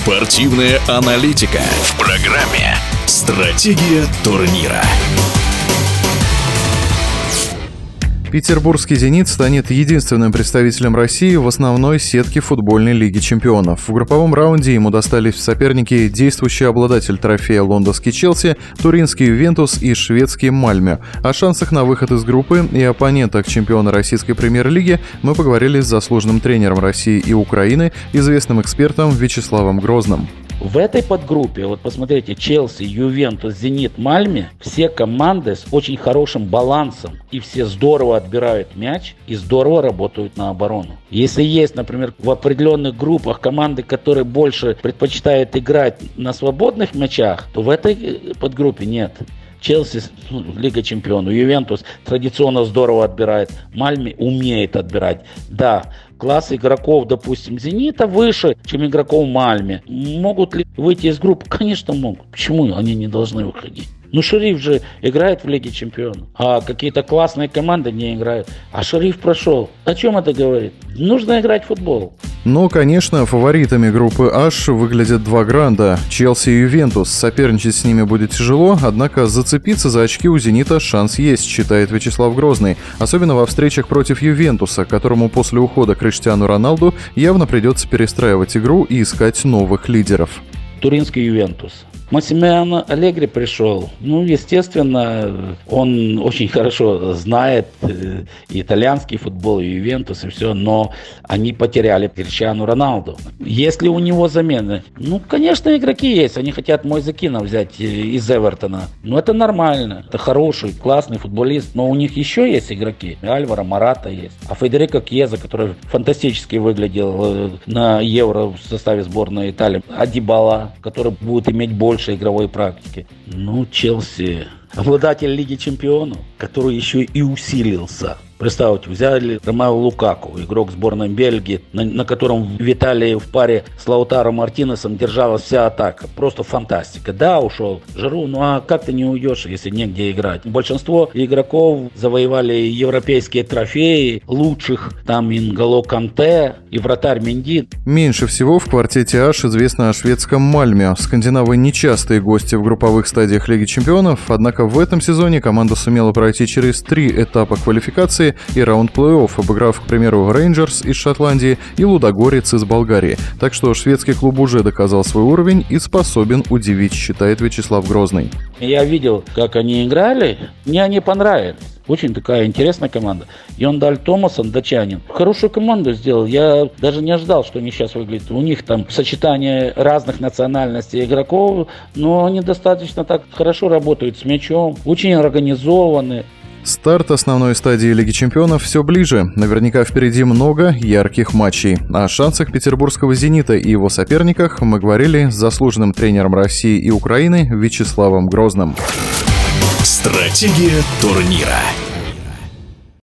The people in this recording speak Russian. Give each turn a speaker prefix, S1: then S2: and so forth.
S1: Спортивная аналитика в программе «Стратегия турнира».
S2: Петербургский «Зенит» станет единственным представителем России в основной сетке футбольной Лиги чемпионов. В групповом раунде ему достались в соперники действующий обладатель трофея лондонский «Челси», туринский «Ювентус» и шведский «Мальме. О шансах на выход из группы и оппонентах чемпиона российской премьер-лиги мы поговорили с заслуженным тренером России и Украины, известным экспертом Вячеславом Грозным.
S3: В этой подгруппе, вот посмотрите, Челси, Ювентус, Зенит, Мальме, все команды с очень хорошим балансом, и все здорово отбирают мяч и здорово работают на оборону. Если есть, например, в определенных группах команды, которые больше предпочитают играть на свободных мячах, то в этой подгруппе нет. Челси, Лига чемпионов, Ювентус традиционно здорово отбирает, Мальме умеет отбирать. Да, класс игроков, допустим, Зенита выше, чем игроков Мальме. Могут ли выйти из группы? Конечно, могут. Почему они не должны выходить? Шериф же играет в Лиге чемпионов, а какие-то классные команды не играют. А Шериф прошел. О чем это говорит? Нужно играть в футбол.
S2: Но, конечно, фаворитами группы H выглядят два гранда – Челси и Ювентус. Соперничать с ними будет тяжело, однако зацепиться за очки у «Зенита» шанс есть, считает Вячеслав Грозный. Особенно во встречах против Ювентуса, которому после ухода Криштиану Роналду явно придется перестраивать игру и искать новых лидеров.
S3: Туринский Ювентус. Массимилиано Аллегри пришел. Естественно, он очень хорошо знает и итальянский футбол, и Ювентус, и все, но они потеряли Криштиану Роналду. Есть ли у него замены? Конечно, игроки есть. Они хотят Мойзе-Кина взять из Эвертона. Это нормально. Это хороший, классный футболист. Но у них еще есть игроки. Альваро Мората есть. А Федерико Кьеза, который фантастически выглядел на Евро в составе сборной Италии. А Дибала, который будет иметь больше игровой практики. Челси, обладатель Лиги чемпионов, который еще и усилился. Представьте, взяли Ромео Лукаку, игрок сборной Бельгии, на котором в Италии в паре с Лаутаро Мартинесом держалась вся атака. Просто фантастика. Да, ушел Жиру, а как ты не уйдешь, если негде играть? Большинство игроков завоевали европейские трофеи, лучших, там Н'Голо Канте и вратарь Менди.
S2: Меньше всего в квартете H известно о шведском Мальме. Скандинавы нечастые гости в групповых стадиях Лиги чемпионов, однако в этом сезоне команда сумела пройти через 3 этапа квалификации и раунд плей-офф, обыграв, к примеру, Рейнджерс из Шотландии и Лудогорец из Болгарии. Так что шведский клуб уже доказал свой уровень и способен удивить, считает Вячеслав Грозный.
S3: Я видел, как они играли, мне они понравились. Очень такая интересная команда. Йондаль Томасон, датчанин, хорошую команду сделал. Я даже не ожидал, что они сейчас выглядят. У них там сочетание разных национальностей игроков, но они достаточно так хорошо работают с мячом, очень организованы.
S2: Старт основной стадии Лиги чемпионов все ближе. Наверняка впереди много ярких матчей. О шансах петербургского «Зенита» и его соперниках мы говорили с заслуженным тренером России и Украины Вячеславом Грозным.
S1: Стратегия турнира.